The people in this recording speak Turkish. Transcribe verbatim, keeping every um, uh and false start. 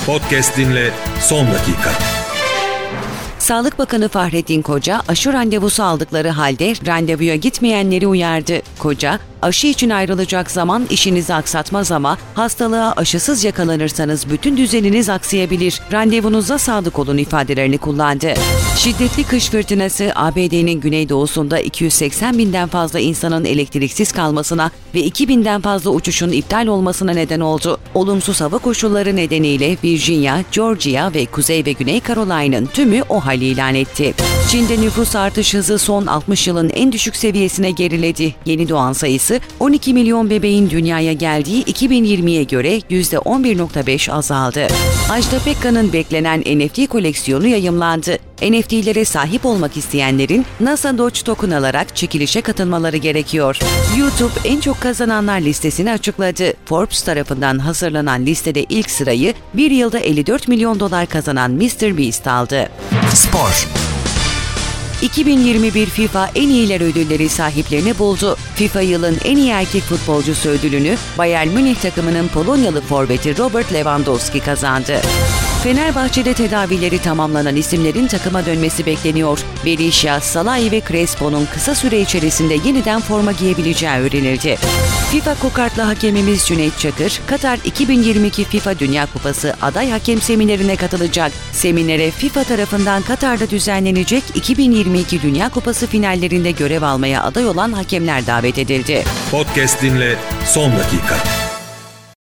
Podcast dinle son dakika. Sağlık Bakanı Fahrettin Koca, aşı randevusu aldıkları halde randevuya gitmeyenleri uyardı. Koca, aşı için ayrılacak zaman işinizi aksatmaz ama hastalığa aşısız yakalanırsanız bütün düzeniniz aksayabilir. Randevunuza sadık olun ifadelerini kullandı. Şiddetli kış fırtınası A B D'nin güneydoğusunda iki yüz seksen binden fazla insanın elektriksiz kalmasına ve iki binden fazla uçuşun iptal olmasına neden oldu. Olumsuz hava koşulları nedeniyle Virginia, Georgia ve Kuzey ve Güney Carolina'nın tümü o hali ilan etti. Çin'de nüfus artış hızı son altmış yılın en düşük seviyesine geriledi. Yeni doğan sayısı on iki milyon bebeğin dünyaya geldiği iki bin yirmiye göre yüzde on bir virgül beş azaldı. Ajda Pekkan'ın beklenen N F T koleksiyonu yayımlandı. N F T'lere sahip olmak isteyenlerin NASA Doge Token alarak çekilişe katılmaları gerekiyor. YouTube en çok kazananlar listesini açıkladı. Forbes tarafından hazırlanan listede ilk sırayı bir yılda elli dört milyon dolar kazanan mister Beast aldı. Spor. iki bin yirmi bir FIFA En İyiler ödülleri sahiplerini buldu. FIFA yılın en iyi erkek futbolcusu ödülünü Bayern Münih takımının Polonyalı forveti Robert Lewandowski kazandı. Fenerbahçe'de tedavileri tamamlanan isimlerin takıma dönmesi bekleniyor. Berisha, Salahi ve Crespo'nun kısa süre içerisinde yeniden forma giyebileceği öğrenildi. FIFA kokartlı hakemimiz Cüneyt Çakır, Katar iki bin yirmi iki FIFA Dünya Kupası aday hakem seminerine katılacak. Seminere FIFA tarafından Katar'da düzenlenecek iki bin yirmi iki Dünya Kupası finallerinde görev almaya aday olan hakemler davet edildi. Podcast dinle son dakika.